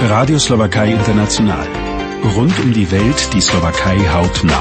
Radio Slowakei International. Rund um die Welt die Slowakei hautnah.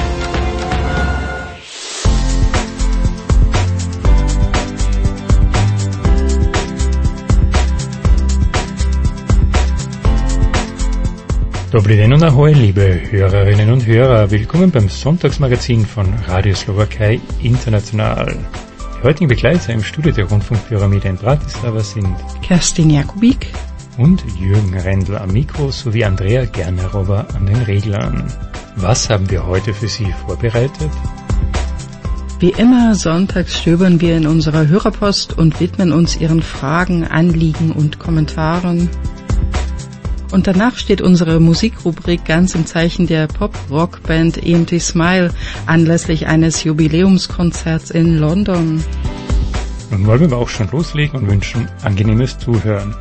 Dobrý den und ahoj, liebe Hörerinnen und Hörer. Willkommen beim Sonntagsmagazin von Radio Slowakei International. Die heutigen Begleiter im Studio der Rundfunkpyramide in Bratislava sind Kerstin Jakubik und Jürgen Rendl am Mikro sowie Andrea Gernerowa an den Reglern. Was haben wir heute für Sie vorbereitet? Wie immer, sonntags stöbern wir in unserer Hörerpost und widmen uns Ihren Fragen, Anliegen und Kommentaren. Und danach steht unsere Musikrubrik ganz im Zeichen der Pop-Rock-Band EMT Smile anlässlich eines Jubiläumskonzerts in London. Nun wollen wir aber auch schon loslegen und wünschen angenehmes Zuhören.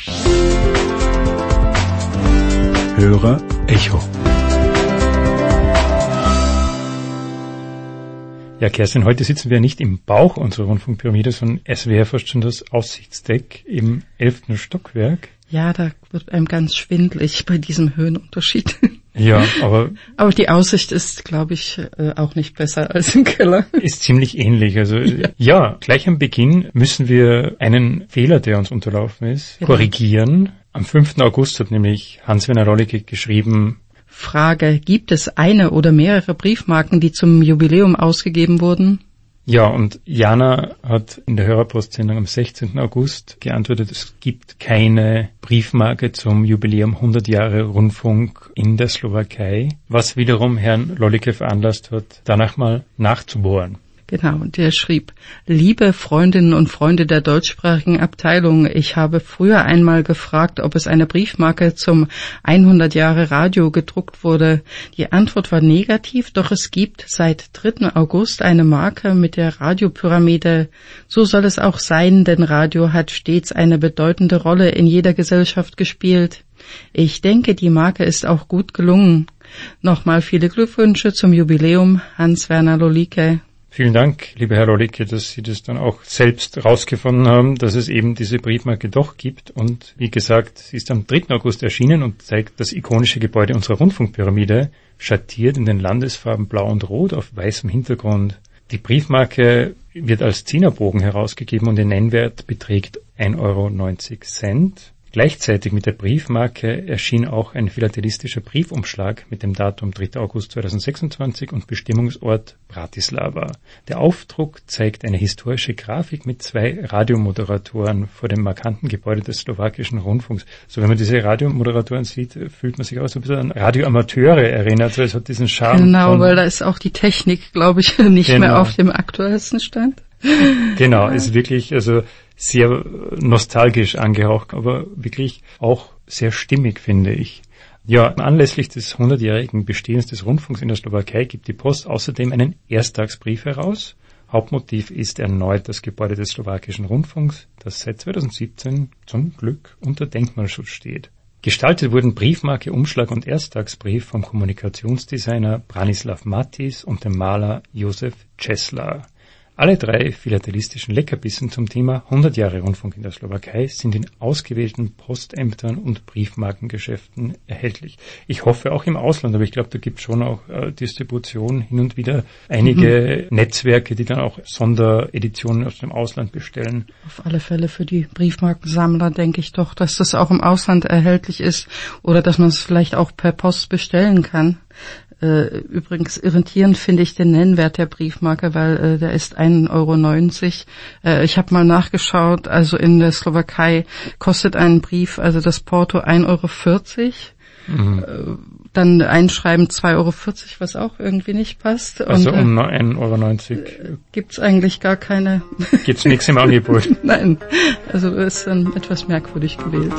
Hörer Echo. Ja, Kerstin, heute sitzen wir nicht im Bauch unserer Rundfunkpyramide, sondern es wäre fast schon das Aussichtsdeck im 11. Stockwerk. Ja, da wird einem ganz schwindelig bei diesem Höhenunterschied. Ja, aber die Aussicht ist, glaube ich, auch nicht besser als im Keller. Ist ziemlich ähnlich. Also ja, gleich am Beginn müssen wir einen Fehler, der uns unterlaufen ist, korrigieren. Am 5. August hat nämlich Hans-Werner Rollicke geschrieben: Frage, gibt es eine oder mehrere Briefmarken, die zum Jubiläum ausgegeben wurden? Ja, und Jana hat in der Hörerpostsendung am 16. August geantwortet, es gibt keine Briefmarke zum Jubiläum 100 Jahre Rundfunk in der Slowakei, was wiederum Herrn Rollicke veranlasst hat, danach mal nachzubohren. Genau, und der schrieb: Liebe Freundinnen und Freunde der deutschsprachigen Abteilung, ich habe früher einmal gefragt, ob es eine Briefmarke zum 100 Jahre Radio gedruckt wurde. Die Antwort war negativ, doch es gibt seit 3. August eine Marke mit der Radiopyramide. So soll es auch sein, denn Radio hat stets eine bedeutende Rolle in jeder Gesellschaft gespielt. Ich denke, die Marke ist auch gut gelungen. Nochmal viele Glückwünsche zum Jubiläum, Hans-Werner Rollicke. Vielen Dank, lieber Herr Rollicke, dass Sie das dann auch selbst rausgefunden haben, dass es eben diese Briefmarke doch gibt. Und wie gesagt, sie ist am 3. August erschienen und zeigt das ikonische Gebäude unserer Rundfunkpyramide, schattiert in den Landesfarben Blau und Rot auf weißem Hintergrund. Die Briefmarke wird als Zehnerbogen herausgegeben und der Nennwert beträgt 1,90 €. Gleichzeitig mit der Briefmarke erschien auch ein philatelistischer Briefumschlag mit dem Datum 3. August 2026 und Bestimmungsort Bratislava. Der Aufdruck zeigt eine historische Grafik mit 2 Radiomoderatoren vor dem markanten Gebäude des slowakischen Rundfunks. So, wenn man diese Radiomoderatoren sieht, fühlt man sich auch so ein bisschen an Radioamateure erinnert. Also es hat diesen Charme. Genau, weil da ist auch die Technik, glaube ich, nicht mehr auf dem aktuellsten Stand. Genau, ist wirklich sehr nostalgisch angehaucht, aber wirklich auch sehr stimmig, finde ich. Ja, anlässlich des 100-jährigen Bestehens des Rundfunks in der Slowakei gibt die Post außerdem einen Ersttagsbrief heraus. Hauptmotiv ist erneut das Gebäude des slowakischen Rundfunks, das seit 2017 zum Glück unter Denkmalschutz steht. Gestaltet wurden Briefmarke, Umschlag und Ersttagsbrief vom Kommunikationsdesigner Branislav Matis und dem Maler Josef Česlar. Alle 3 philatelistischen Leckerbissen zum Thema 100 Jahre Rundfunk in der Slowakei sind in ausgewählten Postämtern und Briefmarkengeschäften erhältlich. Ich hoffe auch im Ausland, aber ich glaube, da gibt es schon auch Distribution, hin und wieder einige Netzwerke, die dann auch Sondereditionen aus dem Ausland bestellen. Auf alle Fälle für die Briefmarkensammler denke ich doch, dass das auch im Ausland erhältlich ist oder dass man es vielleicht auch per Post bestellen kann. Übrigens irritierend finde ich den Nennwert der Briefmarke, weil der ist 1,90 €. Ich habe mal nachgeschaut, also in der Slowakei kostet ein Brief, also das Porto 1,40 €. Dann Einschreiben 2,40 €, was auch irgendwie nicht passt. Also um 1,90 € gibt's eigentlich gar keine. Gibt's nichts im Angebot? Nein, also ist dann etwas merkwürdig gewählt.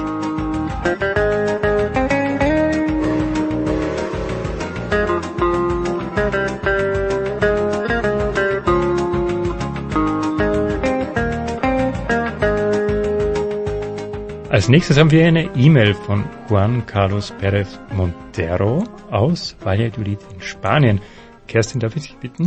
Als nächstes haben wir eine E-Mail von Juan Carlos Pérez Montero aus Valladolid in Spanien. Kerstin, darf ich dich bitten?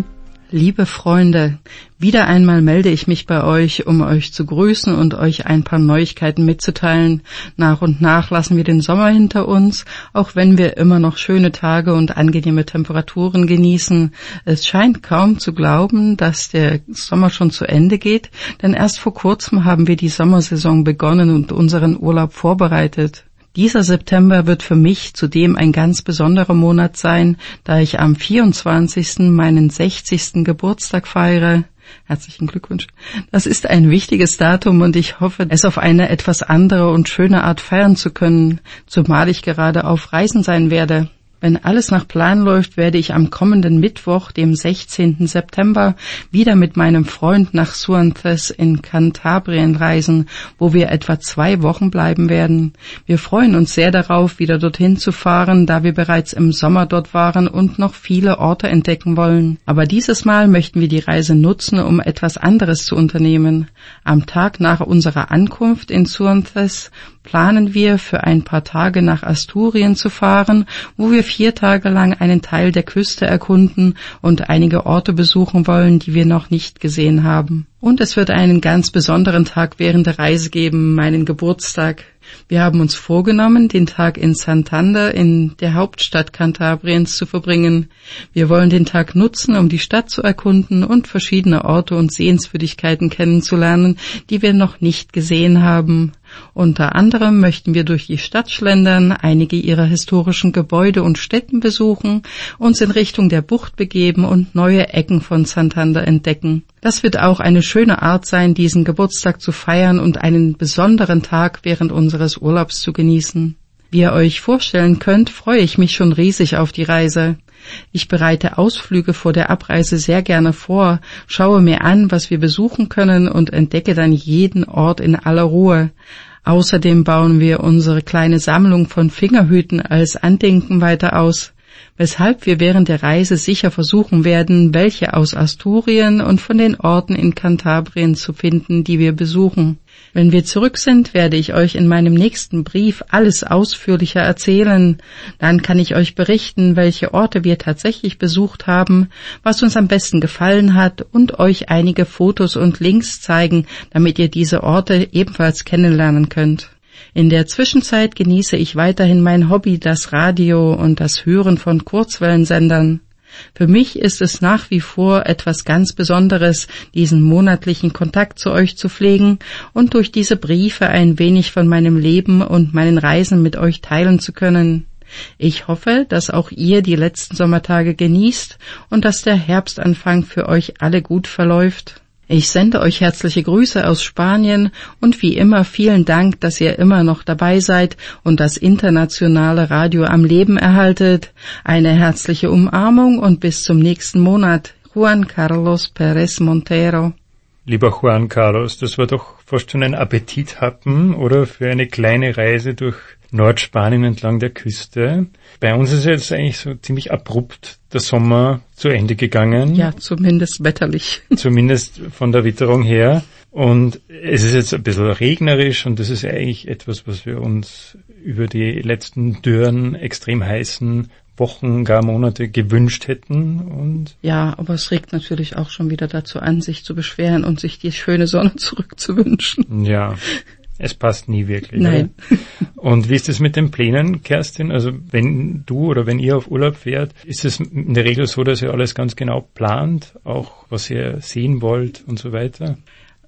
Liebe Freunde, wieder einmal melde ich mich bei euch, um euch zu grüßen und euch ein paar Neuigkeiten mitzuteilen. Nach und nach lassen wir den Sommer hinter uns, auch wenn wir immer noch schöne Tage und angenehme Temperaturen genießen. Es scheint kaum zu glauben, dass der Sommer schon zu Ende geht, denn erst vor kurzem haben wir die Sommersaison begonnen und unseren Urlaub vorbereitet. Dieser September wird für mich zudem ein ganz besonderer Monat sein, da ich am 24. meinen 60. Geburtstag feiere. Herzlichen Glückwunsch. Das ist ein wichtiges Datum und ich hoffe, es auf eine etwas andere und schöne Art feiern zu können, zumal ich gerade auf Reisen sein werde. Wenn alles nach Plan läuft, werde ich am kommenden Mittwoch, dem 16. September, wieder mit meinem Freund nach Suantes in Kantabrien reisen, wo wir etwa 2 Wochen bleiben werden. Wir freuen uns sehr darauf, wieder dorthin zu fahren, da wir bereits im Sommer dort waren und noch viele Orte entdecken wollen. Aber dieses Mal möchten wir die Reise nutzen, um etwas anderes zu unternehmen. Am Tag nach unserer Ankunft in Suantes planen wir, für ein paar Tage nach Asturien zu fahren, wo wir 4 Tage lang einen Teil der Küste erkunden und einige Orte besuchen wollen, die wir noch nicht gesehen haben. Und es wird einen ganz besonderen Tag während der Reise geben, meinen Geburtstag. Wir haben uns vorgenommen, den Tag in Santander, in der Hauptstadt Kantabriens, zu verbringen. Wir wollen den Tag nutzen, um die Stadt zu erkunden und verschiedene Orte und Sehenswürdigkeiten kennenzulernen, die wir noch nicht gesehen haben. Unter anderem möchten wir durch die Stadt schlendern, einige ihrer historischen Gebäude und Stätten besuchen, uns in Richtung der Bucht begeben und neue Ecken von Santander entdecken. Das wird auch eine schöne Art sein, diesen Geburtstag zu feiern und einen besonderen Tag während unseres Urlaubs zu genießen. Wie ihr euch vorstellen könnt, freue ich mich schon riesig auf die Reise. Ich bereite Ausflüge vor der Abreise sehr gerne vor, schaue mir an, was wir besuchen können und entdecke dann jeden Ort in aller Ruhe. Außerdem bauen wir unsere kleine Sammlung von Fingerhüten als Andenken weiter aus, weshalb wir während der Reise sicher versuchen werden, welche aus Asturien und von den Orten in Kantabrien zu finden, die wir besuchen. Wenn wir zurück sind, werde ich euch in meinem nächsten Brief alles ausführlicher erzählen. Dann kann ich euch berichten, welche Orte wir tatsächlich besucht haben, was uns am besten gefallen hat und euch einige Fotos und Links zeigen, damit ihr diese Orte ebenfalls kennenlernen könnt. In der Zwischenzeit genieße ich weiterhin mein Hobby, das Radio und das Hören von Kurzwellensendern. Für mich ist es nach wie vor etwas ganz Besonderes, diesen monatlichen Kontakt zu euch zu pflegen und durch diese Briefe ein wenig von meinem Leben und meinen Reisen mit euch teilen zu können. Ich hoffe, dass auch ihr die letzten Sommertage genießt und dass der Herbstanfang für euch alle gut verläuft. Ich sende euch herzliche Grüße aus Spanien und wie immer vielen Dank, dass ihr immer noch dabei seid und das internationale Radio am Leben erhaltet. Eine herzliche Umarmung und bis zum nächsten Monat. Juan Carlos Pérez Montero. Lieber Juan Carlos, das war doch fast schon ein Appetithappen, oder? Für eine kleine Reise durch Nordspanien entlang der Küste. Bei uns ist jetzt eigentlich so ziemlich abrupt der Sommer zu Ende gegangen. Ja, zumindest wetterlich. Zumindest von der Witterung her. Und es ist jetzt ein bisschen regnerisch und das ist eigentlich etwas, was wir uns über die letzten dürren, extrem heißen Wochen, gar Monate gewünscht hätten. Und ja, aber es regt natürlich auch schon wieder dazu an, sich zu beschweren und sich die schöne Sonne zurückzuwünschen. Ja, es passt nie wirklich. Nein. Oder? Und wie ist es mit den Plänen, Kerstin? Also wenn du oder wenn ihr auf Urlaub fährt, ist es in der Regel so, dass ihr alles ganz genau plant, auch was ihr sehen wollt und so weiter?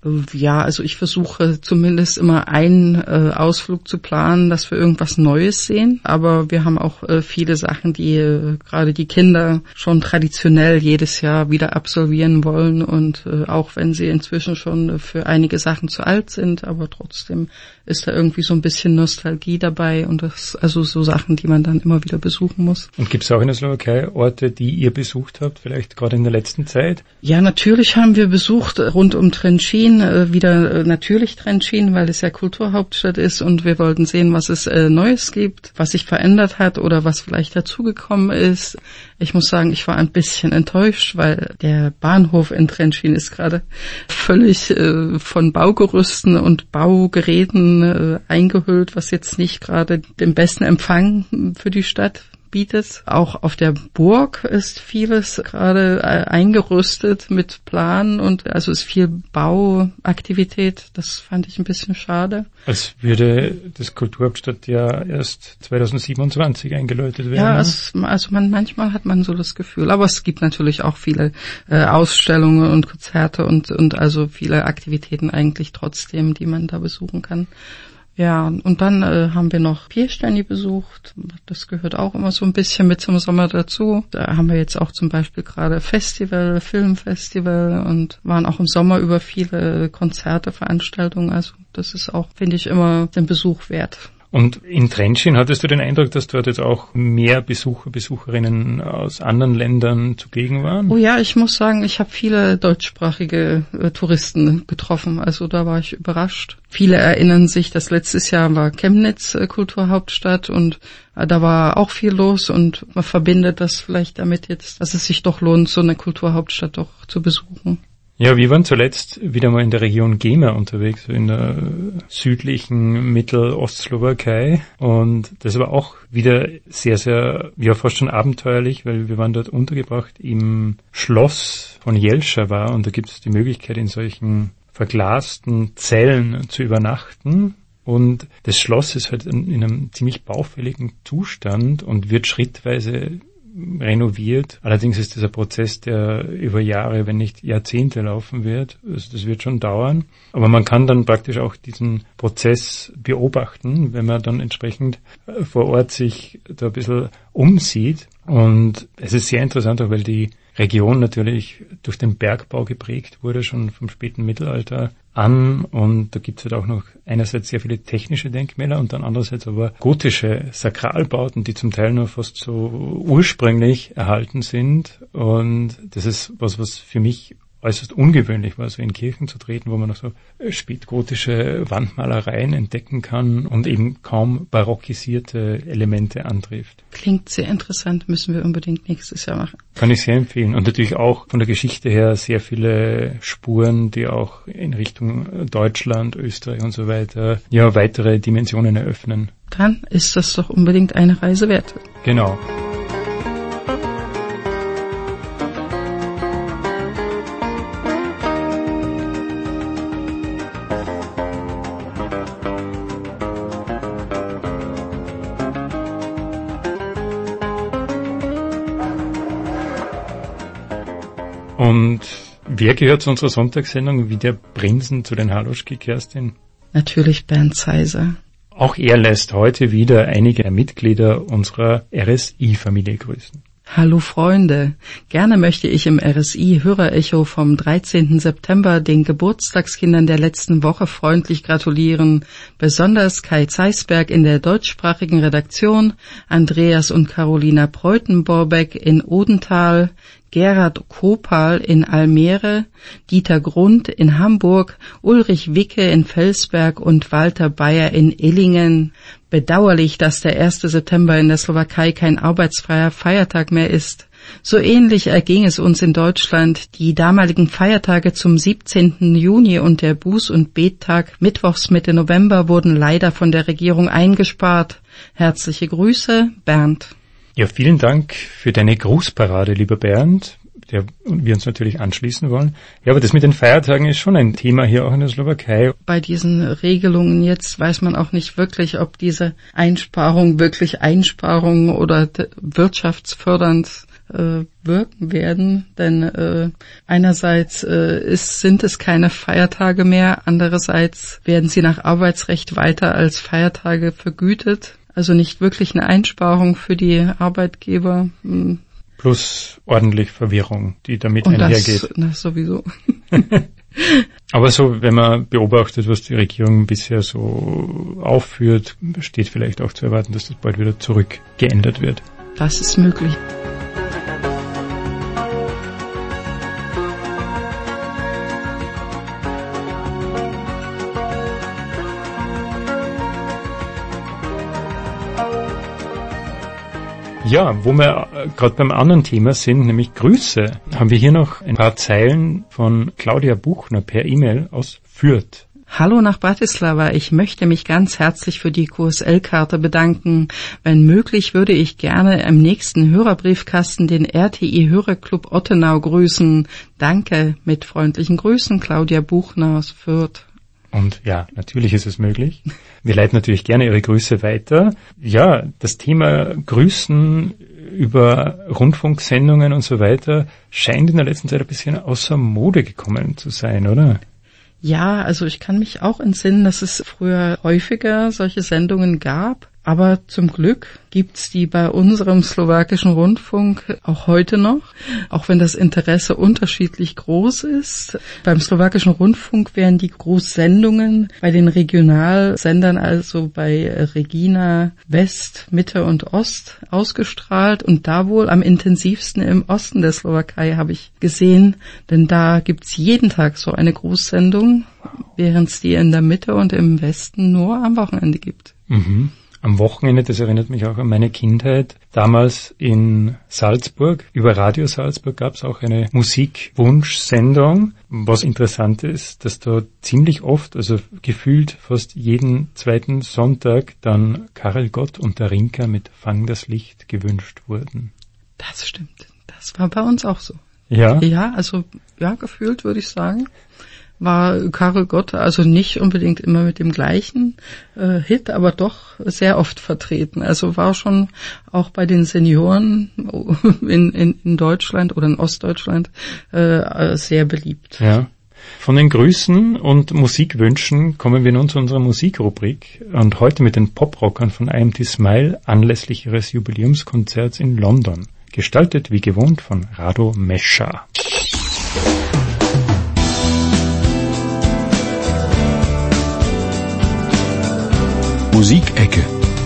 Ja, also ich versuche zumindest immer einen Ausflug zu planen, dass wir irgendwas Neues sehen. Aber wir haben auch viele Sachen, die gerade die Kinder schon traditionell jedes Jahr wieder absolvieren wollen. Und auch wenn sie inzwischen schon für einige Sachen zu alt sind, aber trotzdem ist da irgendwie so ein bisschen Nostalgie dabei. Und das also so Sachen, die man dann immer wieder besuchen muss. Und gibt es auch in der Slowakei Orte, die ihr besucht habt, vielleicht gerade in der letzten Zeit? Ja, natürlich haben wir besucht rund um Trenčín. Wieder natürlich Trenčín, weil es ja Kulturhauptstadt ist und wir wollten sehen, was es Neues gibt, was sich verändert hat oder was vielleicht dazugekommen ist. Ich muss sagen, ich war ein bisschen enttäuscht, weil der Bahnhof in Trenčín ist gerade völlig von Baugerüsten und Baugeräten eingehüllt, was jetzt nicht gerade den besten Empfang für die Stadt bietet. Auch auf der Burg ist vieles gerade eingerüstet mit Plan und also ist viel Bauaktivität. Das fand ich ein bisschen schade. Als würde das Kulturhauptstadtjahr erst 2027 eingeläutet werden. Ja, manchmal hat man so das Gefühl. Aber es gibt natürlich auch viele Ausstellungen und Konzerte und also viele Aktivitäten eigentlich trotzdem, die man da besuchen kann. Ja, und dann haben wir noch Piersteini besucht. Das gehört auch immer so ein bisschen mit zum Sommer dazu. Da haben wir jetzt auch zum Beispiel gerade Filmfestival und waren auch im Sommer über viele Konzerte, Veranstaltungen. Also das ist auch, finde ich, immer den Besuch wert. Und in Trenčín hattest du den Eindruck, dass dort jetzt auch mehr Besucherinnen aus anderen Ländern zugegen waren? Oh ja, ich muss sagen, ich habe viele deutschsprachige Touristen getroffen. Also da war ich überrascht. Viele erinnern sich, dass letztes Jahr war Chemnitz Kulturhauptstadt und da war auch viel los und man verbindet das vielleicht damit jetzt, dass es sich doch lohnt, so eine Kulturhauptstadt doch zu besuchen. Ja, wir waren zuletzt wieder mal in der Region Gema unterwegs, in der südlichen Mittelostslowakei. Und das war auch wieder sehr, sehr, ja, fast schon abenteuerlich, weil wir waren dort untergebracht im Schloss von Jelšava und da gibt es die Möglichkeit, in solchen verglasten Zellen zu übernachten. Und das Schloss ist halt in einem ziemlich baufälligen Zustand und wird schrittweise renoviert. Allerdings ist das ein Prozess, der über Jahre, wenn nicht Jahrzehnte laufen wird. Also das wird schon dauern. Aber man kann dann praktisch auch diesen Prozess beobachten, wenn man dann entsprechend vor Ort sich da ein bisschen umsieht. Und es ist sehr interessant, auch weil die Region natürlich durch den Bergbau geprägt wurde, schon vom späten Mittelalter an. Und da gibt es halt auch noch einerseits sehr viele technische Denkmäler und dann andererseits aber gotische Sakralbauten, die zum Teil nur fast so ursprünglich erhalten sind. Und das ist was für mich äußerst ungewöhnlich war, so in Kirchen zu treten, wo man noch so spätgotische Wandmalereien entdecken kann und eben kaum barockisierte Elemente antrifft. Klingt sehr interessant, müssen wir unbedingt nächstes Jahr machen. Kann ich sehr empfehlen. Und natürlich auch von der Geschichte her sehr viele Spuren, die auch in Richtung Deutschland, Österreich und so weiter, ja, weitere Dimensionen eröffnen. Dann ist das doch unbedingt eine Reise wert. Genau. Und wer gehört zu unserer Sonntagssendung wie der Prinzen zu den Haloschki, Kerstin? Natürlich Bernd Zeiser. Auch er lässt heute wieder einige der Mitglieder unserer RSI-Familie grüßen. Hallo Freunde, gerne möchte ich im RSI-Hörerecho vom 13. September den Geburtstagskindern der letzten Woche freundlich gratulieren, besonders Kai Zeisberg in der deutschsprachigen Redaktion, Andreas und Carolina Preutenborbeck in Odenthal, Gerhard Kopal in Almere, Dieter Grund in Hamburg, Ulrich Wicke in Felsberg und Walter Bayer in Illingen. Bedauerlich, dass der 1. September in der Slowakei kein arbeitsfreier Feiertag mehr ist. So ähnlich erging es uns in Deutschland. Die damaligen Feiertage zum 17. Juni und der Buß- und Bettag mittwochs Mitte November wurden leider von der Regierung eingespart. Herzliche Grüße, Bernd. Ja, vielen Dank für deine Grußparade, lieber Bernd, der wir uns natürlich anschließen wollen. Ja, aber das mit den Feiertagen ist schon ein Thema hier auch in der Slowakei. Bei diesen Regelungen jetzt weiß man auch nicht wirklich, ob diese Einsparungen wirklich Einsparungen oder wirtschaftsfördernd wirken werden, denn einerseits sind es keine Feiertage mehr, andererseits werden sie nach Arbeitsrecht weiter als Feiertage vergütet. Also nicht wirklich eine Einsparung für die Arbeitgeber. Plus ordentlich Verwirrung, die damit einhergeht. Das sowieso. Aber so, wenn man beobachtet, was die Regierung bisher so aufführt, steht vielleicht auch zu erwarten, dass das bald wieder zurückgeändert wird. Das ist möglich. Ja, wo wir gerade beim anderen Thema sind, nämlich Grüße, haben wir hier noch ein paar Zeilen von Claudia Buchner per E-Mail aus Fürth. Hallo nach Bratislava. Ich möchte mich ganz herzlich für die QSL-Karte bedanken. Wenn möglich, würde ich gerne im nächsten Hörerbriefkasten den RTI-Hörerclub Ottenau grüßen. Danke, mit freundlichen Grüßen, Claudia Buchner aus Fürth. Und ja, natürlich ist es möglich. Wir leiten natürlich gerne Ihre Grüße weiter. Ja, das Thema Grüßen über Rundfunksendungen und so weiter scheint in der letzten Zeit ein bisschen außer Mode gekommen zu sein, oder? Ja, also ich kann mich auch entsinnen, dass es früher häufiger solche Sendungen gab. Aber zum Glück gibt's die bei unserem slowakischen Rundfunk auch heute noch, auch wenn das Interesse unterschiedlich groß ist. Beim slowakischen Rundfunk werden die Großsendungen bei den Regionalsendern, also bei Regina West, Mitte und Ost, ausgestrahlt und da wohl am intensivsten im Osten der Slowakei, habe ich gesehen, denn da gibt's jeden Tag so eine Großsendung, während es die in der Mitte und im Westen nur am Wochenende gibt. Mhm. Am Wochenende, das erinnert mich auch an meine Kindheit, damals in Salzburg, über Radio Salzburg gab es auch eine Musikwunschsendung. Was interessant ist, dass da ziemlich oft, also gefühlt fast jeden zweiten Sonntag, dann Karel Gott und der Rinker mit Fang das Licht gewünscht wurden. Das stimmt, das war bei uns auch so. Ja? Ja, also ja, gefühlt würde ich sagen. War Karel Gott also nicht unbedingt immer mit dem gleichen Hit, aber doch sehr oft vertreten. Also war schon auch bei den Senioren in Deutschland oder in Ostdeutschland sehr beliebt. Ja. Von den Grüßen und Musikwünschen kommen wir nun zu unserer Musikrubrik und heute mit den Poprockern von IMT Smile anlässlich ihres Jubiläumskonzerts in London. Gestaltet wie gewohnt von Rado Mescha. Musikecke.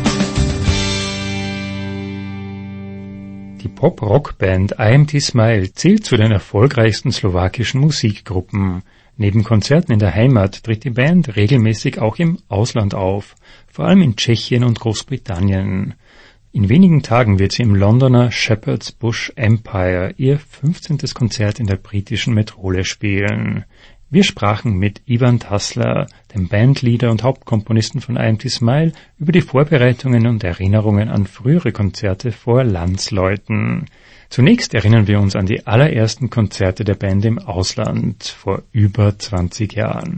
Die Pop-Rock-Band IMT Smile zählt zu den erfolgreichsten slowakischen Musikgruppen. Neben Konzerten in der Heimat tritt die Band regelmäßig auch im Ausland auf, vor allem in Tschechien und Großbritannien. In wenigen Tagen wird sie im Londoner Shepherd's Bush Empire ihr 15. Konzert in der britischen Metropole spielen. Wir sprachen mit Ivan Tassler, dem Bandleader und Hauptkomponisten von IMT Smile, über die Vorbereitungen und Erinnerungen an frühere Konzerte vor Landsleuten. Zunächst erinnern wir uns an die allerersten Konzerte der Band im Ausland vor über 20 Jahren.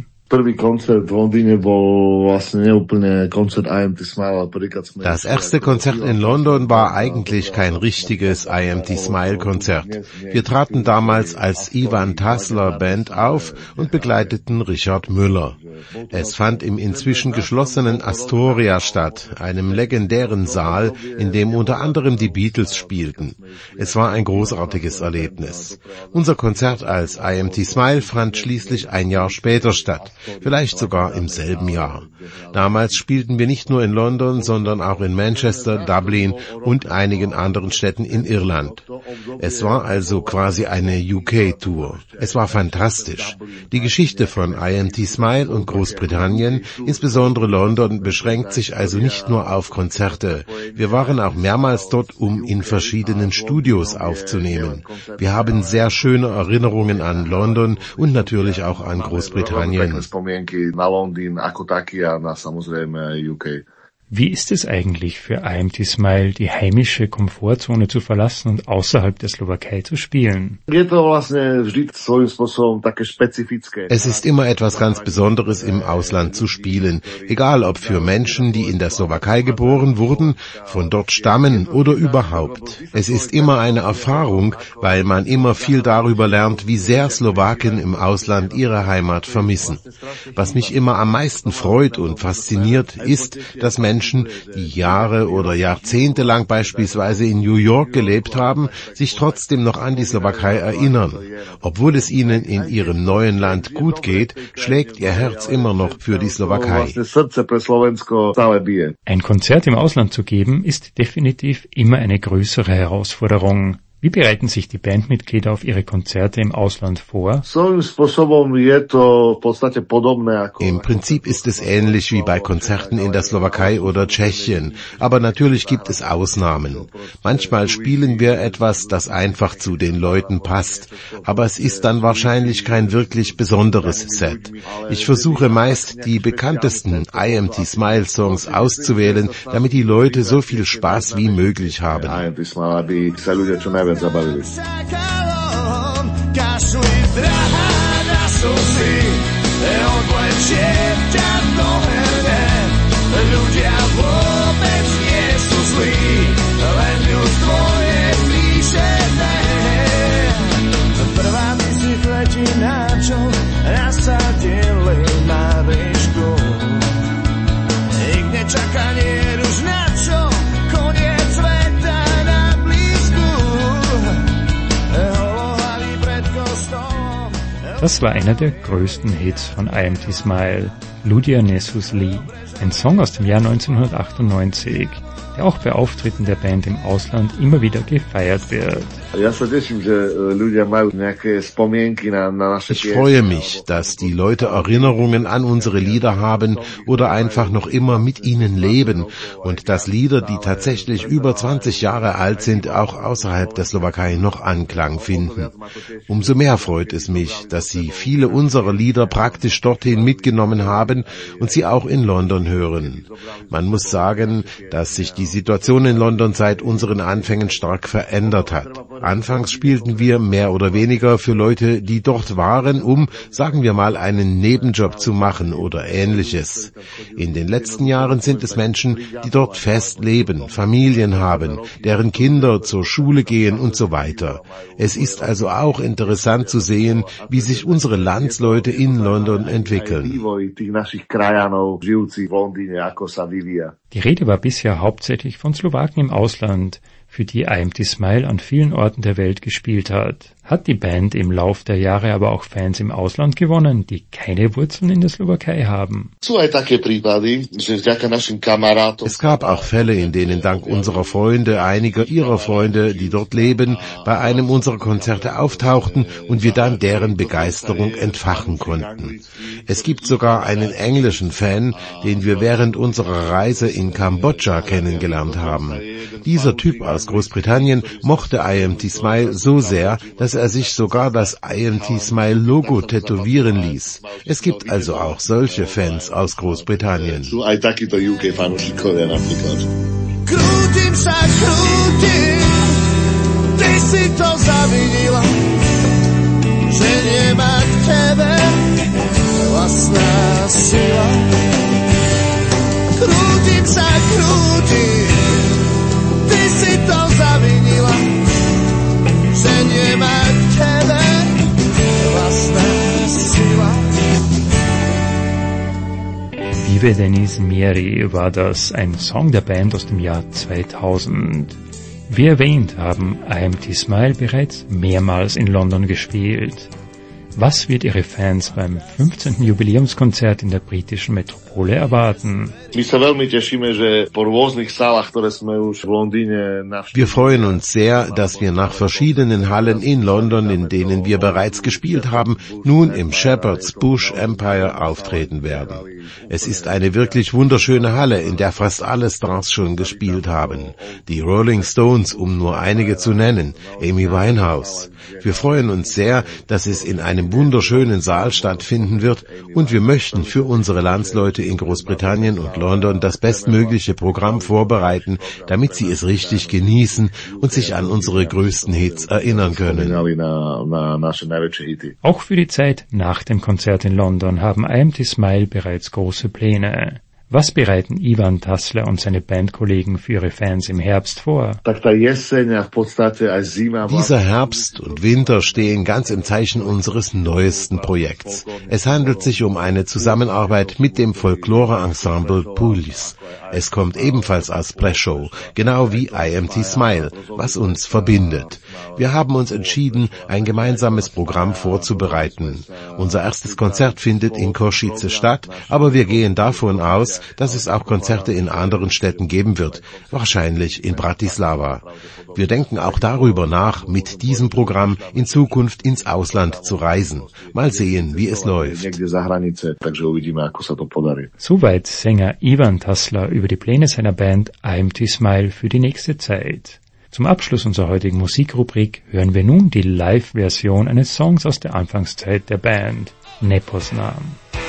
Das erste Konzert in London war eigentlich kein richtiges IMT Smile Konzert. Wir traten damals als Ivan Tassler Band auf und begleiteten Richard Müller. Es fand im inzwischen geschlossenen Astoria statt, einem legendären Saal, in dem unter anderem die Beatles spielten. Es war ein großartiges Erlebnis. Unser Konzert als IMT Smile fand schließlich ein Jahr später statt. Vielleicht sogar im selben Jahr. Damals spielten wir nicht nur in London, sondern auch in Manchester, Dublin und einigen anderen Städten in Irland. Es war also quasi eine UK-Tour. Es war fantastisch. Die Geschichte von IMT Smile und Großbritannien, insbesondere London, beschränkt sich also nicht nur auf Konzerte. Wir waren auch mehrmals dort, um in verschiedenen Studios aufzunehmen. Wir haben sehr schöne Erinnerungen an London und natürlich auch an Großbritannien. Na Londýn ako taký a na samozrejme UK. Wie ist es eigentlich für IMT Smile, die heimische Komfortzone zu verlassen und außerhalb der Slowakei zu spielen? Es ist immer etwas ganz Besonderes, im Ausland zu spielen, egal ob für Menschen, die in der Slowakei geboren wurden, von dort stammen oder überhaupt. Es ist immer eine Erfahrung, weil man immer viel darüber lernt, wie sehr Slowaken im Ausland ihre Heimat vermissen. Was mich immer am meisten freut und fasziniert, ist, dass Menschen, die Jahre oder Jahrzehnte lang beispielsweise in New York gelebt haben, sich trotzdem noch an die Slowakei erinnern. Obwohl es ihnen in ihrem neuen Land gut geht, schlägt ihr Herz immer noch für die Slowakei. Ein Konzert im Ausland zu geben, ist definitiv immer eine größere Herausforderung. Wie bereiten sich die Bandmitglieder auf ihre Konzerte im Ausland vor? Im Prinzip ist es ähnlich wie bei Konzerten in der Slowakei oder Tschechien, aber natürlich gibt es Ausnahmen. Manchmal spielen wir etwas, das einfach zu den Leuten passt, aber es ist dann wahrscheinlich kein wirklich besonderes Set. Ich versuche meist, die bekanntesten IMT Smile Songs auszuwählen, damit die Leute so viel Spaß wie möglich haben. Das war einer der größten Hits von IMT Smile, Ludia Nessus Lee, ein Song aus dem Jahr 1998, der auch bei Auftritten der Band im Ausland immer wieder gefeiert wird. Ich freue mich, dass die Leute Erinnerungen an unsere Lieder haben oder einfach noch immer mit ihnen leben und dass Lieder, die tatsächlich über 20 Jahre alt sind, auch außerhalb der Slowakei noch Anklang finden. Umso mehr freut es mich, dass sie viele unserer Lieder praktisch dorthin mitgenommen haben und sie auch in London hören. Man muss sagen, dass sich die Situation in London seit unseren Anfängen stark verändert hat. Anfangs spielten wir mehr oder weniger für Leute, die dort waren, um, sagen wir mal, einen Nebenjob zu machen oder Ähnliches. In den letzten Jahren sind es Menschen, die dort fest leben, Familien haben, deren Kinder zur Schule gehen und so weiter. Es ist also auch interessant zu sehen, wie sich unsere Landsleute in London entwickeln. Die Rede war bisher hauptsächlich von Slowaken im Ausland, für die IMT Smile an vielen Orten der Welt gespielt hat. Hat die Band im Lauf der Jahre aber auch Fans im Ausland gewonnen, die keine Wurzeln in der Slowakei haben? Es gab auch Fälle, in denen dank unserer Freunde, einiger ihrer Freunde, die dort leben, bei einem unserer Konzerte auftauchten und wir dann deren Begeisterung entfachen konnten. Es gibt sogar einen englischen Fan, den wir während unserer Reise in Kambodscha kennengelernt haben. Dieser Typ aus Großbritannien mochte IMT Smile so sehr, dass er sich sogar das IMT Smile Logo tätowieren ließ. Es gibt also auch solche Fans aus Großbritannien. Vive Denis Mieri war das, ein Song der Band aus dem Jahr 2000. Wie erwähnt, haben IMT Smile bereits mehrmals in London gespielt. Was wird Ihre Fans beim 15. Jubiläumskonzert in der britischen Metropole erwarten? Wir freuen uns sehr, dass wir nach verschiedenen Hallen in London, in denen wir bereits gespielt haben, nun im Shepherd's Bush Empire auftreten werden. Es ist eine wirklich wunderschöne Halle, in der fast alle Stars schon gespielt haben. Die Rolling Stones, um nur einige zu nennen, Amy Winehouse. Wir freuen uns sehr, dass es in einem wunderschönen Saal stattfinden wird und wir möchten für unsere Landsleute in Großbritannien und London das bestmögliche Programm vorbereiten, damit sie es richtig genießen und sich an unsere größten Hits erinnern können. Auch für die Zeit nach dem Konzert in London haben IMT Smile bereits große Pläne. Was bereiten Ivan Tassler und seine Bandkollegen für ihre Fans im Herbst vor? Dieser Herbst und Winter stehen ganz im Zeichen unseres neuesten Projekts. Es handelt sich um eine Zusammenarbeit mit dem Folklore-Ensemble Pulis. Es kommt ebenfalls aus Prešov, genau wie IMT Smile, was uns verbindet. Wir haben uns entschieden, ein gemeinsames Programm vorzubereiten. Unser erstes Konzert findet in Košice statt, aber wir gehen davon aus, uns, dass es auch Konzerte in anderen Städten geben wird, wahrscheinlich in Bratislava. Wir denken auch darüber nach, mit diesem Programm in Zukunft ins Ausland zu reisen. Mal sehen, wie es läuft. Soweit Sänger Ivan Tasler über die Pläne seiner Band IMT Smile für die nächste Zeit. Zum Abschluss unserer heutigen Musikrubrik hören wir nun die Live-Version eines Songs aus der Anfangszeit der Band, Nepoznam.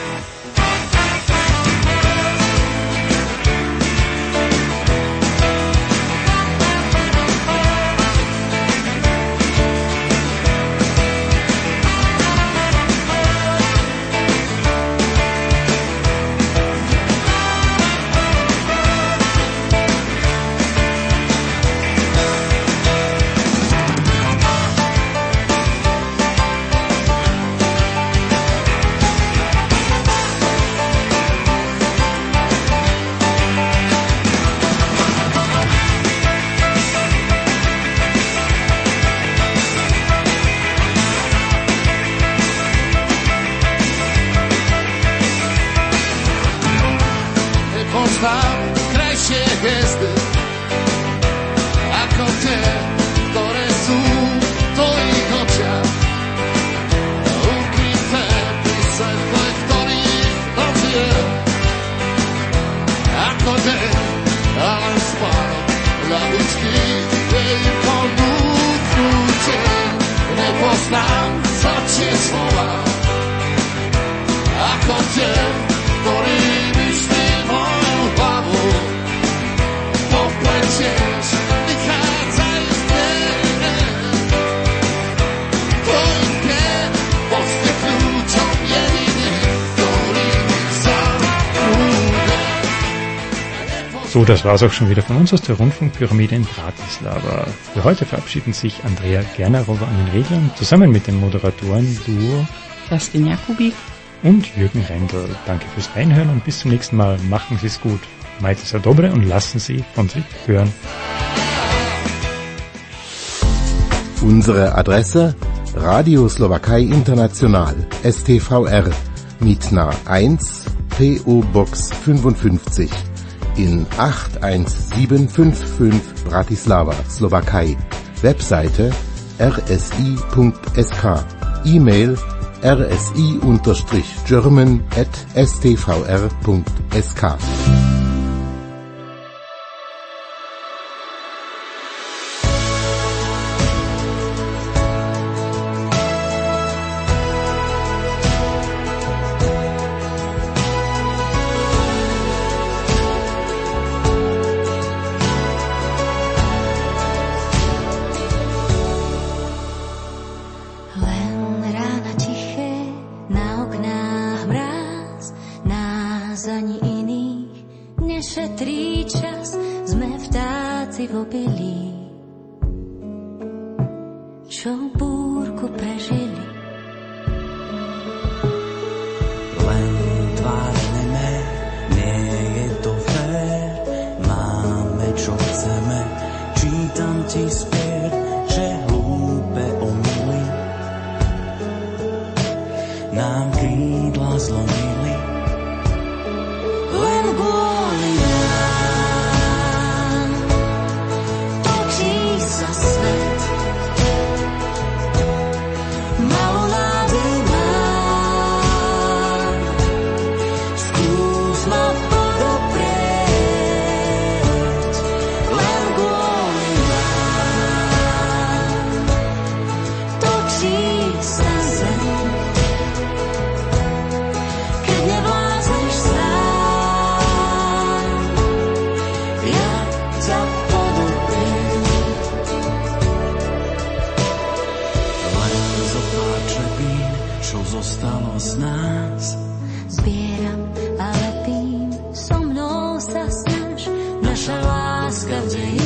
So, das war's auch schon wieder von uns aus der Rundfunkpyramide in Bratislava. Für heute verabschieden sich Andrea Gernerova an den Reglern zusammen mit den Moderatoren Duo Kerstin Jakubi und Jürgen Rendl. Danke fürs Reinhören und bis zum nächsten Mal. Machen Sie es gut. Majte se dobre und lassen Sie von sich hören. Unsere Adresse: Radio Slowakei International, STVR, Mitna 1, PO Box 55 in 81755 Bratislava, Slowakei. Webseite rsi.sk. E-Mail rsi-german@stvr.sk. Nám krídla zlomili, len kvôli nám točí sa svet. Malo nádej mám, skús ma podoprieť, len kvôli nám točí sa svet. Zostalo z nás. Zbieram a lepím, so mnou sa snaž, naša láska v deji